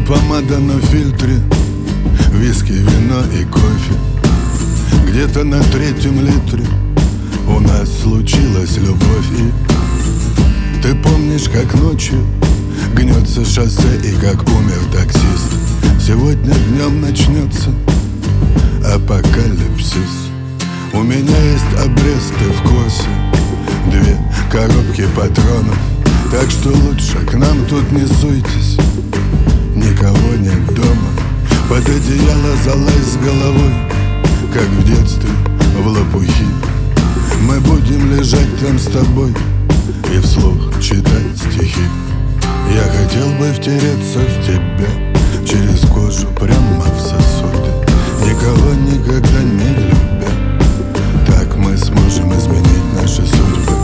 помада на фильтре, виски, вино и кофе. Где-то на 3-м литре у нас случилась любовь. И ты помнишь, как ночью гнется шоссе и как умер таксист. Сегодня днем начнется апокалипсис. У меня есть обрез, ты в курсе, 2 коробки патронов. Так что лучше к нам тут не суйтесь, никого нет дома. Под одеяло залазь с головой, как в детстве в лопухи. Мы будем лежать там с тобой и вслух читать стихи. Я хотел бы втереться в тебя через кожу прямо в сосуды, никого никогда не любя. Так мы сможем изменить наши судьбы.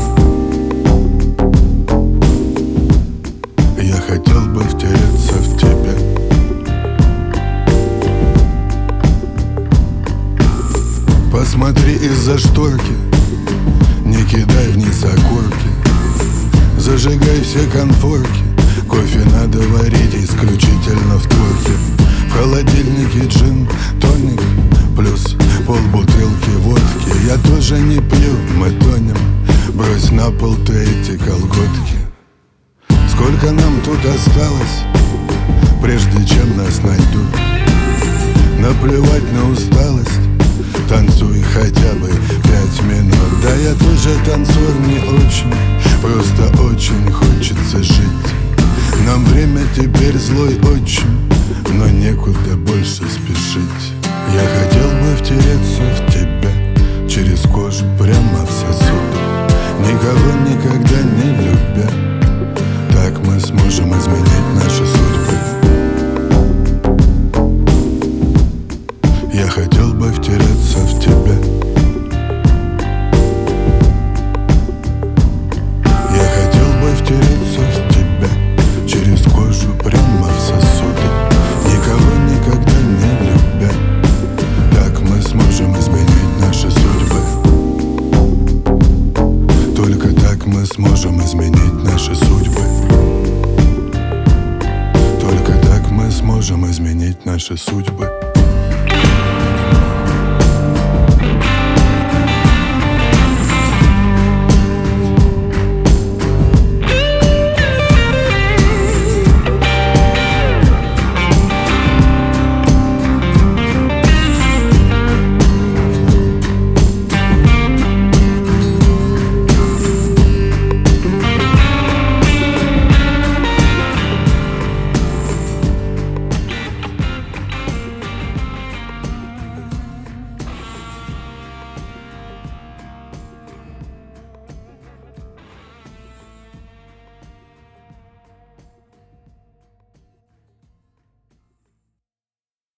Я хотел бы втереться в тебя. Посмотри из-за шторки, не кидай вниз окурки. Зажигай все конфорки, кофе надо варить исключительно в турке. В холодильнике джин, тоник, плюс полбутылки водки. Я тоже не пью, мы тонем, брось на пол ты эти колготки. Сколько нам тут осталось, прежде чем нас найдут? Наплевать на усталость, танцуй хотя бы 5 минут. Да я тоже танцор не очень, просто очень хочется жить. Нам время теперь злой отчим, но некуда больше спешить. Я хотел бы втереться в тебя через кожу прямо в сосуд, никого никогда не любя. Так мы сможем изменить наши судьбы. Я хотел бы втереться в тебя. Я хотел бы втереться в тебя через кожу прямо в сосуды, никого никогда не любя. Так мы сможем изменить наши судьбы. Только так мы сможем изменить наши судьбы. Только так мы сможем изменить наши судьбы.